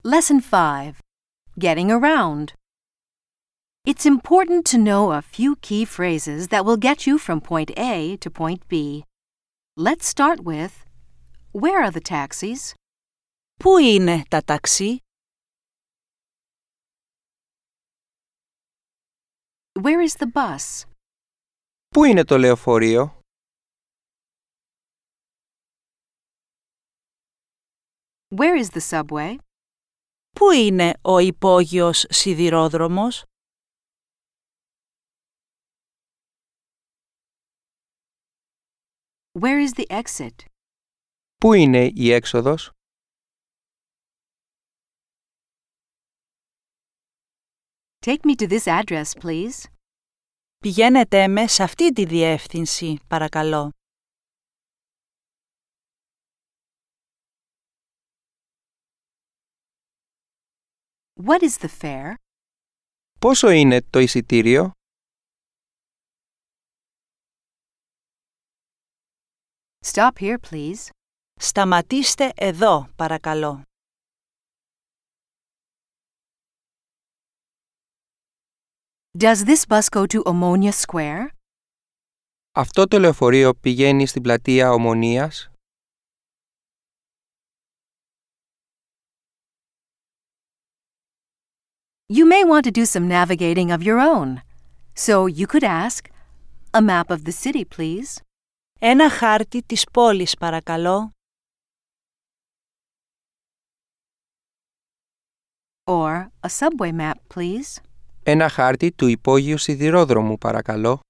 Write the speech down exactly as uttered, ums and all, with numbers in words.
Lesson five. Getting around. It's important to know a few key phrases that will get you from point A to point B. Let's start with, where are the taxis? Πού είναι τα ταξί? Where is the bus? Πού είναι το λεωφορείο? Where is the subway? Πού είναι ο υπόγειος σιδηρόδρομος? Where is the exit? Πού είναι η έξοδος? Take me to this address, please. Πηγαίνετε με σε αυτή τη διεύθυνση, παρακαλώ. What is the fare? Πόσο είναι το εισιτήριο? Stop here, please. Σταματήστε εδώ, παρακαλώ. Does this bus go to Omonia Square? Αυτό το λεωφορείο πηγαίνει στην πλατεία Ομονίας? You may want to do some navigating of your own. So you could ask, a map of the city, please. Ένα χάρτη της πόλης, παρακαλώ. Or a subway map, please. Ένα χάρτη του υπόγειου σιδηρόδρομου, παρακαλώ.